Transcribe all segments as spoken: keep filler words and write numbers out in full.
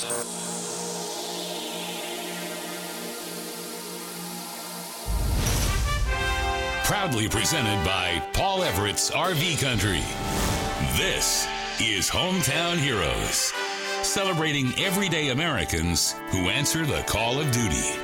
Proudly presented by Paul Everett's R V Country. This is Hometown Heroes, celebrating everyday Americans who answer the call of duty.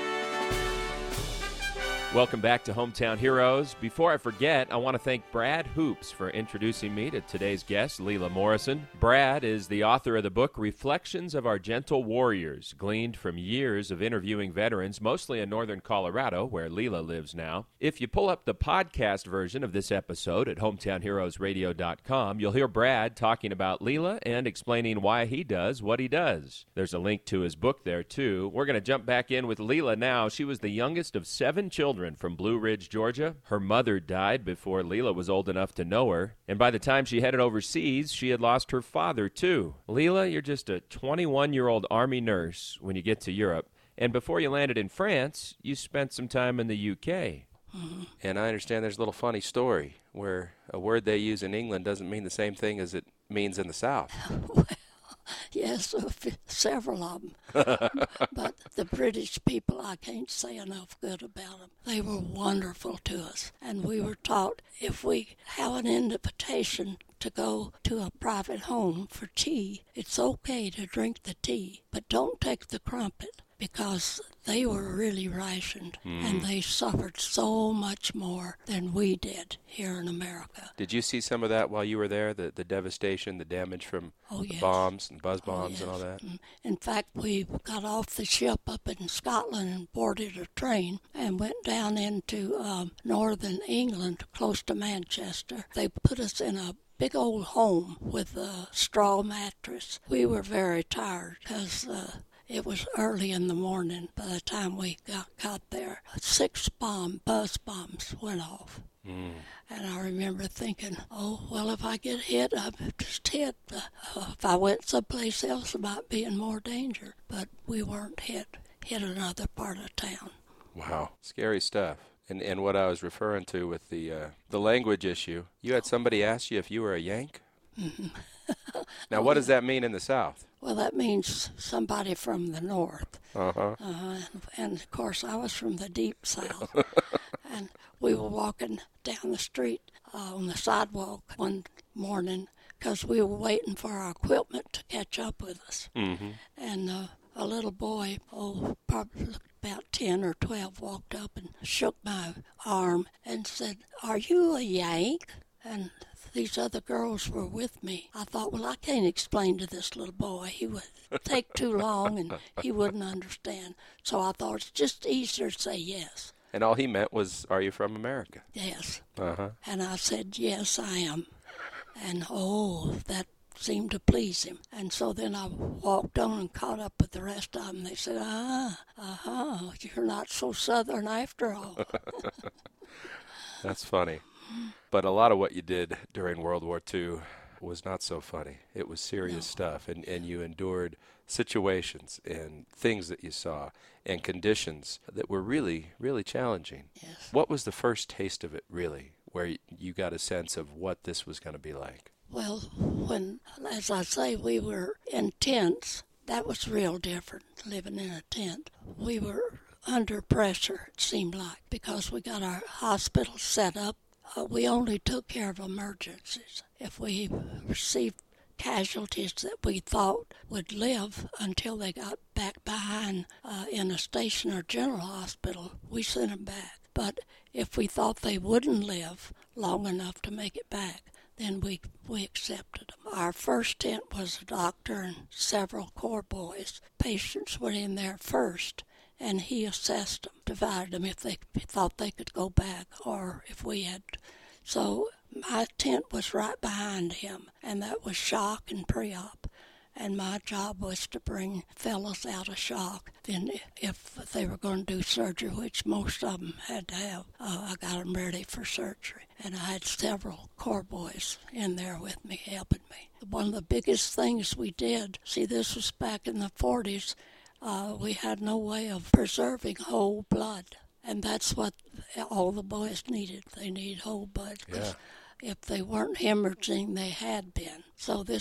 Welcome back to Hometown Heroes. Before I forget, I want to thank Brad Hoops for introducing me to today's guest, Leila Morrison. Brad is the author of the book Reflections of Our Gentle Warriors, gleaned from years of interviewing veterans, mostly in northern Colorado, where Leila lives now. If you pull up the podcast version of this episode at hometown heroes radio dot com, you'll hear Brad talking about Leila and explaining why he does what he does. There's a link to his book there, too. We're going to jump back in with Leila now. She was the youngest of seven children from Blue Ridge, Georgia. Her mother died before Leila was old enough to know her, and by the time she headed overseas, she had lost her father, too. Leila, you're just a twenty-one-year-old Army nurse when you get to Europe, and before you landed in France, you spent some time in the U K. Mm-hmm. And I understand there's a little funny story where a word they use in England doesn't mean the same thing as it means in the South. Well, yes, several of them. But the British people, I can't say enough good about them. They were wonderful to us. And we were taught if we have an invitation to go to a private home for tea, it's okay to drink the tea, but don't take the crumpet, because they were really rationed, mm. and they suffered so much more than we did here in America. Did you see some of that while you were there, the, the devastation, the damage from oh, the yes. bombs and buzz bombs oh, yes. and all that? In fact, we got off the ship up in Scotland and boarded a train and went down into um, northern England, close to Manchester. They put us in a big old home with a straw mattress. We were very tired because uh, it was early in the morning by the time we got, got there. Six bomb, buzz bombs went off. Mm. And I remember thinking, oh, well, if I get hit, I'm just hit. Uh, if I went someplace else, it might be in more danger. But we weren't hit, hit another part of town. Wow, scary stuff. And and what I was referring to with the uh, the language issue, you had somebody ask you if you were a Yank? Mm-hmm. Now, oh, what does that mean in the South? Well, that means somebody from the North. Uh-huh. Uh-huh. And, and, of course, I was from the deep South. And we were walking down the street uh, on the sidewalk one morning because we were waiting for our equipment to catch up with us. Mm-hmm. And uh, a little boy, oh, probably about ten or twelve, walked up and shook my arm and said, "Are you a Yank?" And these other girls were with me. I thought, well, I can't explain to this little boy. He would take too long and he wouldn't understand. So I thought it's just easier to say yes. And all he meant was, are you from America? Yes. Uh-huh. And I said, yes, I am. And, oh, that seemed to please him. And so then I walked on and caught up with the rest of them. They said, ah, uh-huh, you're not so Southern after all. That's funny. But a lot of what you did during World War Two was not so funny. It was serious no. stuff, and, and you endured situations and things that you saw and conditions that were really, really challenging. Yes. What was the first taste of it, really, where you got a sense of what this was going to be like? Well, when, as I say, we were in tents, that was real different, living in a tent. We were under pressure, it seemed like, because we got our hospital set up. Uh, we only took care of emergencies. If we received casualties that we thought would live until they got back behind uh, in a station or general hospital, we sent them back. But if we thought they wouldn't live long enough to make it back, then we we accepted them. Our first tent was a doctor and several Corps boys. Patients went in there first, and he assessed them, divided them if they thought they could go back or if we had. So my tent was right behind him, and that was shock and pre-op. And my job was to bring fellows out of shock. Then if they were going to do surgery, which most of them had to have, uh, I got them ready for surgery. And I had several Corps boys in there with me, helping me. One of the biggest things we did, see, this was back in the forties, Uh, we had no way of preserving whole blood, and that's what all the boys needed. They needed whole blood, because yeah. if they weren't hemorrhaging, they had been. So this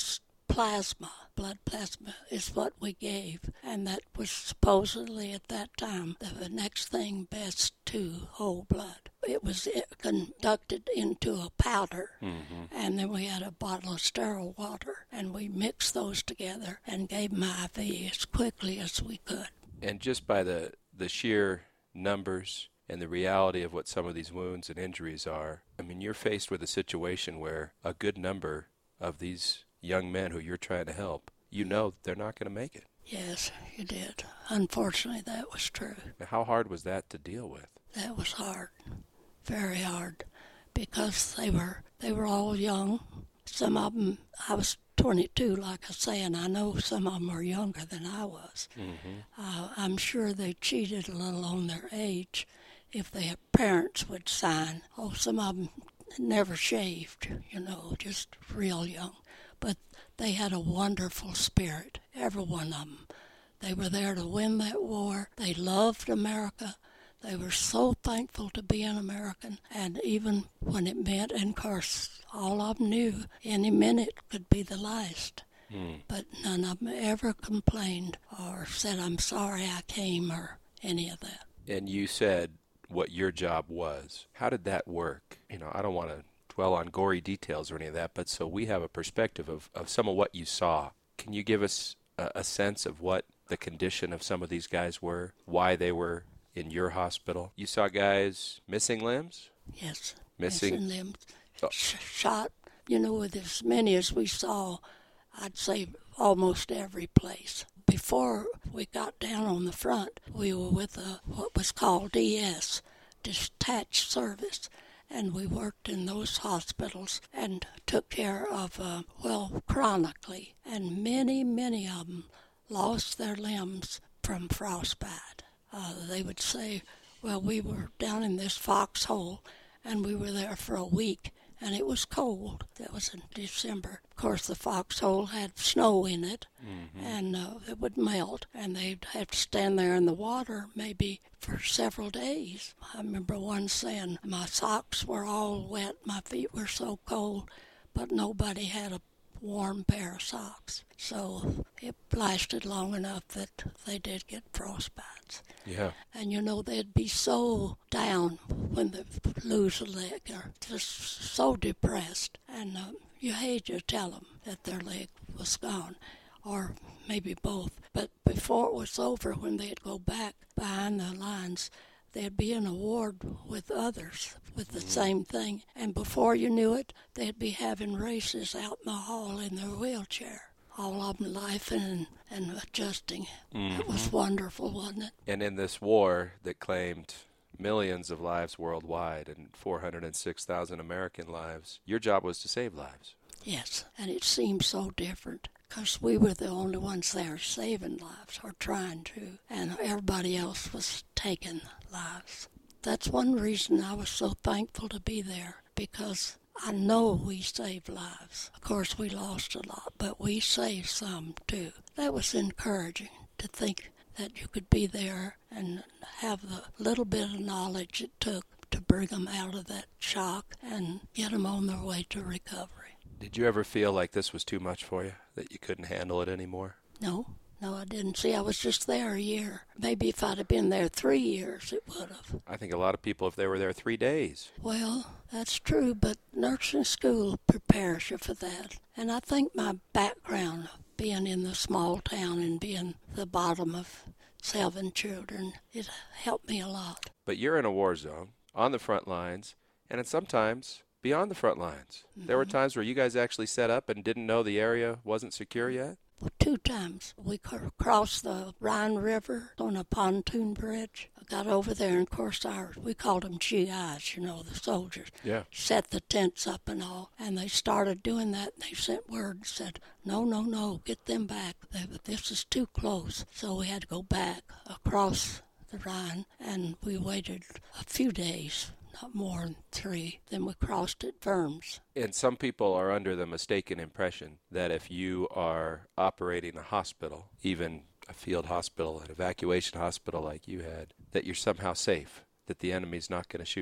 plasma. Blood plasma is what we gave, and that was supposedly at that time the next thing best to whole blood. It was conducted into a powder, mm-hmm. and then we had a bottle of sterile water, and we mixed those together and gave them I V as quickly as we could. And just by the, the sheer numbers and the reality of what some of these wounds and injuries are, I mean, you're faced with a situation where a good number of these young men who you're trying to help, you know they're not going to make it. Yes, you did. Unfortunately, that was true. Now, how hard was that to deal with? That was hard, very hard, because they were they were all young. Some of them, I was twenty-two, like I say, and I know some of them were younger than I was. Mm-hmm. Uh, I'm sure they cheated a little on their age if their parents would sign. Oh, some of them never shaved, you know, just real young. But they had a wonderful spirit, every one of them. They were there to win that war. They loved America. They were so thankful to be an American, and even when it meant, and of course, all of them knew any minute could be the last. Mm. But none of them ever complained or said, I'm sorry I came, or any of that. And you said what your job was. How did that work? You know, I don't want to dwell on gory details or any of that, but so we have a perspective of, of some of what you saw. Can you give us a, a sense of what the condition of some of these guys were, why they were in your hospital? You saw guys missing limbs? Yes, missing, missing limbs, oh. Sh- shot, you know, with as many as we saw, I'd say almost every place. Before we got down on the front, we were with a, what was called D S, Detached Service, and we worked in those hospitals and took care of, uh, well, chronically, and many, many of them lost their limbs from frostbite. Uh, they would say, well, we were down in this foxhole, and we were there for a week, and it was cold. That was in December. Of course, the foxhole had snow in it, mm-hmm. and uh, it would melt, and they'd have to stand there in the water maybe for several days. I remember one saying, my socks were all wet, my feet were so cold, but nobody had a warm pair of socks. So it lasted long enough that they did get frostbites. Yeah. And, you know, they'd be so down when they lose a leg, or just so depressed. And uh, you hate to tell them that their leg was gone, or maybe both. But before it was over, when they'd go back behind the lines, they'd be in a ward with others with the mm-hmm. same thing. And before you knew it, they'd be having races out in the hall in their wheelchair. All of them laughing and, and adjusting. Mm-hmm. It was wonderful, wasn't it? And in this war that claimed millions of lives worldwide and four hundred six thousand American lives, your job was to save lives. Yes, and it seemed so different because we were the only ones there saving lives or trying to, and everybody else was taking lives. That's one reason I was so thankful to be there, because I know we saved lives. Of course, we lost a lot, but we saved some, too. That was encouraging to think that you could be there and have the little bit of knowledge it took to bring them out of that shock and get them on their way to recovery. Did you ever feel like this was too much for you, that you couldn't handle it anymore? No. No, I didn't. See, I was just there a year. Maybe if I'd have been there three years, it would have. I think a lot of people, if they were there three days. Well, that's true, but nursing school prepares you for that. And I think my background, being in the small town and being the bottom of seven children, it helped me a lot. But you're in a war zone, on the front lines, and it's sometimes beyond the front lines. Mm-hmm. There were times where you guys actually set up and didn't know the area wasn't secure yet? Well, two times. We crossed the Rhine River on a pontoon bridge. I got over there, and of course, our, we called them G Is, you know, the soldiers. Yeah. Set the tents up and all. And they started doing that, and they sent word and said, no, no, no, get them back. They, this is too close. So we had to go back across the Rhine, and we waited a few days. Not more than three. Then we crossed at Worms. And some people are under the mistaken impression that if you are operating a hospital, even a field hospital, an evacuation hospital like you had, that you're somehow safe, that the enemy's not going to shoot you.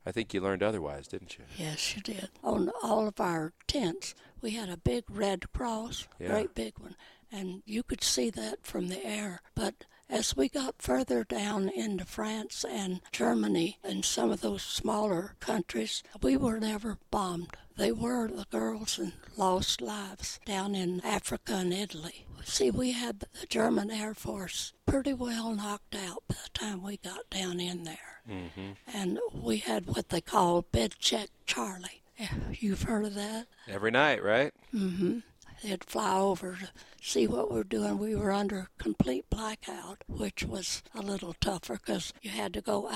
I think you learned otherwise, didn't you? Yes, you did. On all of our tents, we had a big red cross, Yeah. great big one, and you could see that from the air. But as we got further down into France and Germany and some of those smaller countries, we were never bombed. They were the girls and lost lives down in Africa and Italy. See, we had the German Air Force pretty well knocked out by the time we got down in there. Mm-hmm. And we had what they call Bed Check Charlie. You've heard of that? Every night, right? Mm-hmm. They'd fly over to see what we were doing. We were under complete blackout, which was a little tougher because you had to go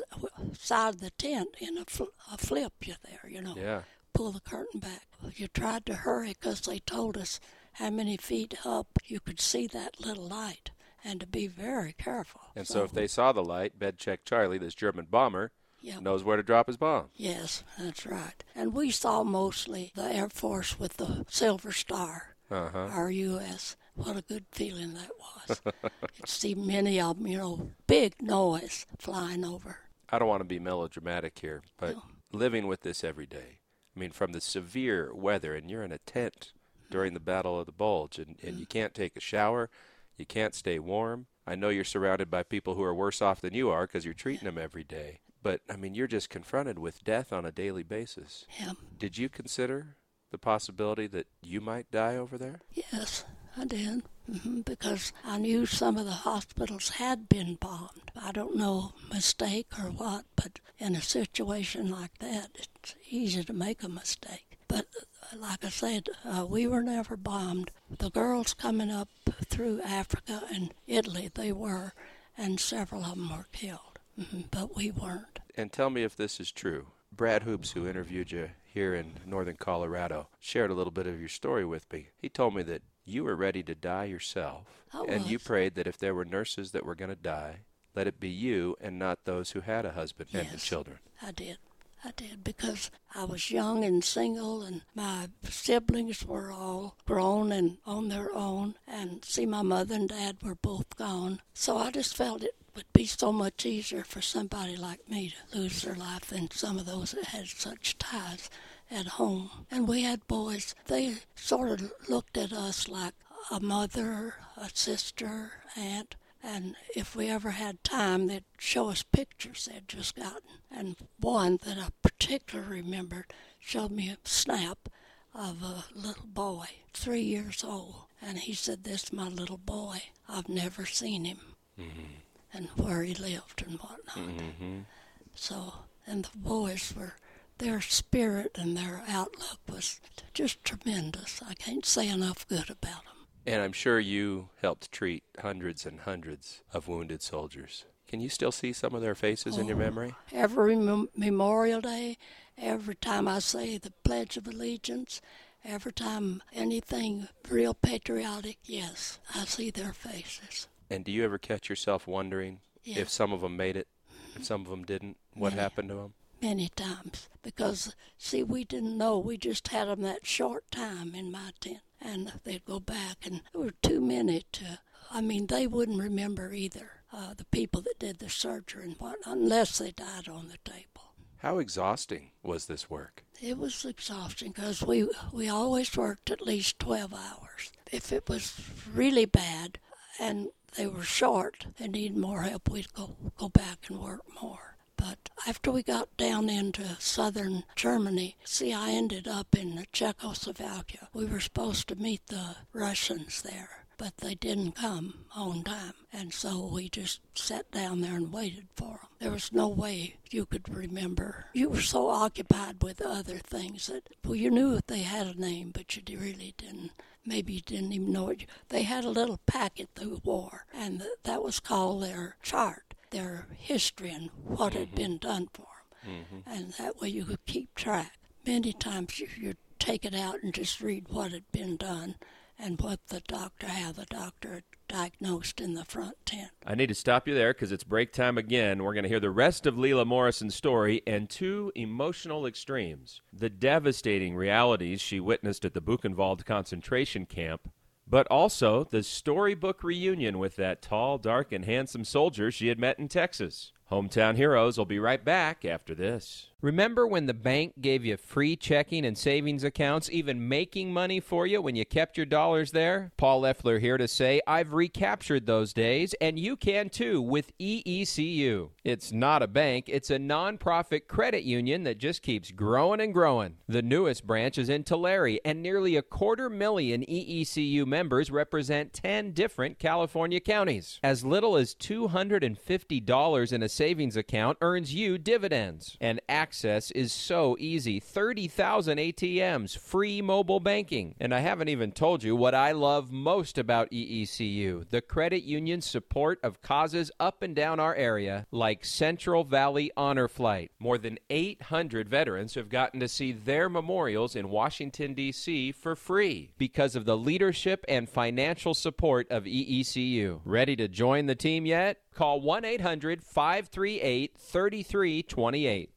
outside the tent in a, fl- a flip you there, you know. Yeah. Pull the curtain back. You tried to hurry because they told us how many feet up you could see that little light and to be very careful. And so, so if they saw the light, Bed Check Charlie, this German bomber, yep. knows where to drop his bomb. Yes, that's right. And we saw mostly the Air Force with the Silver Star, uh-huh. our U S What a good feeling that was. You'd see many of them, you know, big noise flying over. I don't want to be melodramatic here, but no. living with this every day, I mean, from the severe weather, and you're in a tent during the Battle of the Bulge, and, and you can't take a shower, you can't stay warm. I know you're surrounded by people who are worse off than you are because you're treating them every day. But, I mean, you're just confronted with death on a daily basis. Yeah. Did you consider the possibility that you might die over there? Yes, I did. Mm-hmm, because I knew some of the hospitals had been bombed. I don't know, mistake or what, but in a situation like that, it's easy to make a mistake. But like I said, uh, we were never bombed. The girls coming up through Africa and Italy, they were, and several of them were killed. Mm-hmm, but we weren't. And tell me if this is true. Brad Hoops, who interviewed you here in northern Colorado, shared a little bit of your story with me. He told me that you were ready to die yourself, I and was. you prayed that if there were nurses that were going to die, let it be you and not those who had a husband Yes, and children. I did. I did because I was young and single, and my siblings were all grown and on their own. And see, my mother and dad were both gone. So I just felt it would be so much easier for somebody like me to lose their life than some of those that had such ties at home. And we had boys. They sort of looked at us like a mother, a sister, aunt. And if we ever had time, they'd show us pictures they'd just gotten. And one that I particularly remembered showed me a snap of a little boy, three years old. And he said, "This is my little boy. I've never seen him." Mm-hmm. And where he lived and whatnot. Mm-hmm. So, and the boys were, their spirit and their outlook was just tremendous. I can't say enough good about them. And I'm sure you helped treat hundreds and hundreds of wounded soldiers. Can you still see some of their faces oh, in your memory? Every mem- Memorial Day, every time I say the Pledge of Allegiance, every time anything real patriotic, yes, I see their faces. And do you ever catch yourself wondering Yes. if some of them made it, if some of them didn't, what Many. happened to them? Many times. Because, see, we didn't know. We just had them that short time in my tent. And they'd go back, and there were too many to, I mean, they wouldn't remember either, uh, the people that did the surgery and whatnot, unless they died on the table. How exhausting was this work? It was exhausting because we, we always worked at least twelve hours. If it was really bad and they were short and needed more help, we'd go, go back and work more. But after we got down into southern Germany, see, I ended up in Czechoslovakia. We were supposed to meet the Russians there, but they didn't come on time. And so we just sat down there and waited for them. There was no way you could remember. You were so occupied with other things that, well, you knew they had a name, but you really didn't. Maybe you didn't even know it. They had a little packet they wore, and that was called their chart, their history and what had been done for them. Mm-hmm. And that way you could keep track. Many times you, you'd take it out and just read what had been done and what the doctor, how the doctor had diagnosed in the front tent. I need to stop you there because it's break time again. We're going to hear the rest of Leila Morrison's story and two emotional extremes. The devastating realities she witnessed at the Buchenwald concentration camp, but also the storybook reunion with that tall, dark, and handsome soldier she had met in Texas. Hometown Heroes will be right back after this. Remember when the bank gave you free checking and savings accounts, even making money for you when you kept your dollars there? Paul Leffler here to say I've recaptured those days, and you can too with E E C U. It's not a bank, it's a nonprofit credit union that just keeps growing and growing. The newest branch is in Tulare, and nearly a quarter million E E C U members represent ten different California counties. As little as two hundred fifty dollars in a savings account earns you dividends. And access is so easy. thirty thousand A T Ms, free mobile banking. And I haven't even told you what I love most about E E C U, the credit union's support of causes up and down our area, like Central Valley Honor Flight. More than eight hundred veterans have gotten to see their memorials in Washington, D C for free because of the leadership and financial support of E E C U. Ready to join the team yet? Call one eight hundred five three eight three three two eight.